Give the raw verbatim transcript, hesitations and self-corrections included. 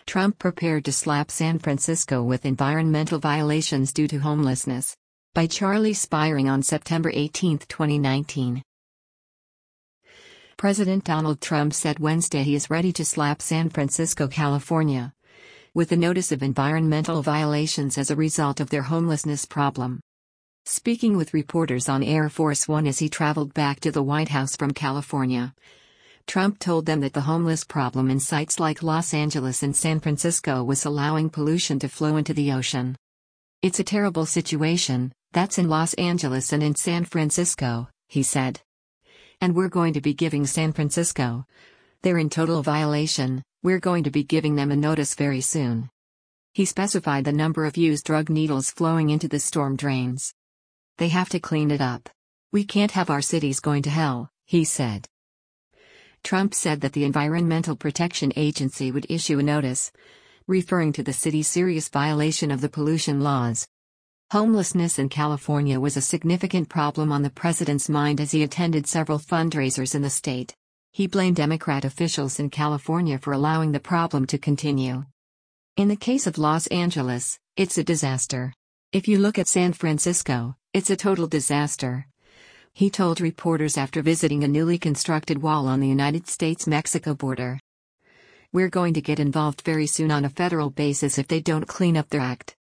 Trump prepared to slap San Francisco with environmental violations due to homelessness. By Charlie Spiring on September eighteenth, twenty nineteen. President Donald Trump said Wednesday he is ready to slap San Francisco, California, with a notice of environmental violations as a result of their homelessness problem. Speaking with reporters on Air Force One as he traveled back to the White House from California, Trump told them that the homeless problem in sites like Los Angeles and San Francisco was allowing pollution to flow into the ocean. "It's a terrible situation, that's in Los Angeles and in San Francisco," he said. "And we're going to be giving San Francisco, they're in total violation, we're going to be giving them a notice very soon." He specified the number of used drug needles flowing into the storm drains. "They have to clean it up. We can't have our cities going to hell," he said. Trump said that the Environmental Protection Agency would issue a notice, referring to the city's serious violation of the pollution laws. Homelessness in California was a significant problem on the president's mind as he attended several fundraisers in the state. He blamed Democrat officials in California for allowing the problem to continue. "In the case of Los Angeles, it's a disaster. If you look at San Francisco, it's a total disaster," he told reporters after visiting a newly constructed wall on the United States-Mexico border. "We're going to get involved very soon on a federal basis if they don't clean up their act."